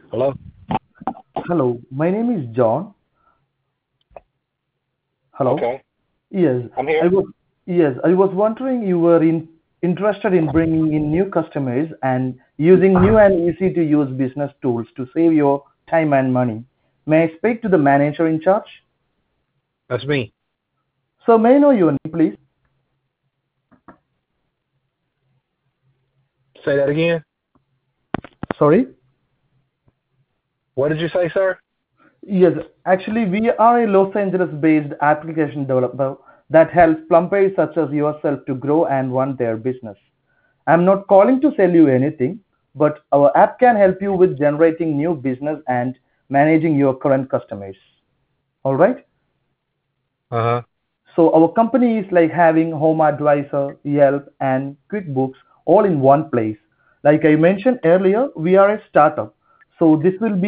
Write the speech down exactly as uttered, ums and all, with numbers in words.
Hello? Hello, my name is John. Hello. Okay. Yes, I'm I here. was yes, I was wondering you were in, interested in bringing in new customers and using new and easy to use business tools to save your time and money. May I speak to the manager in charge? That's me. So may I know your name, please? Say that again. Sorry. What did you say, sir? Yes, actually, we are a Los Angeles-based application developer that helps plumbers such as yourself to grow and run their business. I'm not calling to sell you anything, but our app can help you with generating new business and managing your current customers. All right? Uh huh. So our company is like having Home Advisor, Yelp, and QuickBooks all in one place. Like I mentioned earlier, we are a startup. So this will be